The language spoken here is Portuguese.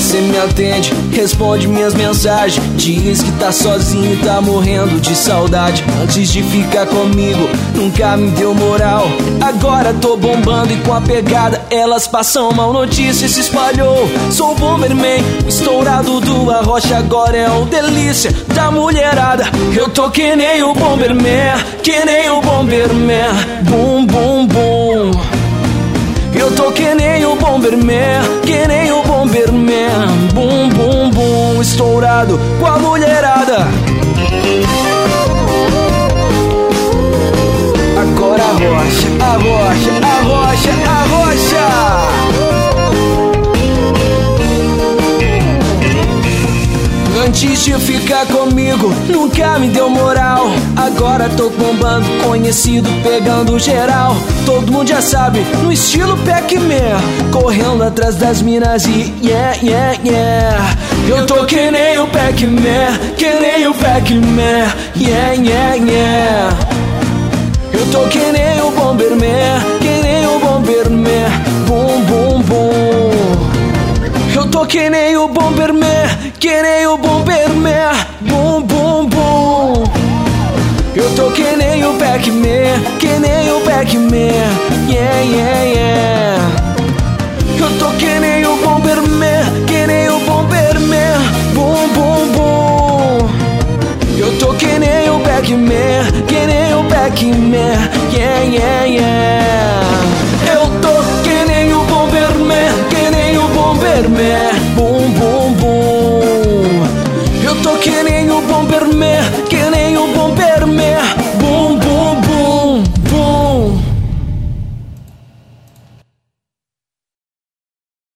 cê me atende, responde minhas mensagens. Diz que tá sozinho e tá morrendo de saudade. Antes de ficar comigo, nunca me deu moral. Agora tô bombando e com a pegada elas passam mal. Notícia se espalhou, sou o Bomberman, o estourado do Arrocha. Agora é o delícia da mulherada. Eu tô que nem o Bomberman, que nem o Bomberman. Bum, bum, bum. Eu tô que nem o Bomberman, que nem o Bomberman. Bum, bum, bum. Estourado com a mulherada. Agora arrocha, arrocha, arrocha, arrocha. Antes de ficar comigo, nunca me deu moral. Agora tô bombando, conhecido, pegando geral. Todo mundo já sabe, no estilo Pac-Man, correndo atrás das minas e yeah, yeah, yeah. Eu tô que nem o Pac-Man, que nem o Pac-Man, yeah, yeah, yeah. Eu tô que nem o Bomberman, que nem o Bomberman. Bum, bum, bum. Eu tô que nem o Bomberman, que nem o Bomberman. Bum, bum, bum. Eu tô que nem o Pac-Man, que nem o Pac-Man. Yeah, yeah, yeah. Eu tô que nem o Bomberman, que nem o Bomberman. Bum, bum, bum. Eu tô que nem o Pac-Man, que nem o Pac-Man. Yeah, yeah, yeah. Eu tô que nem o Bomberman, que nem o Bomberman.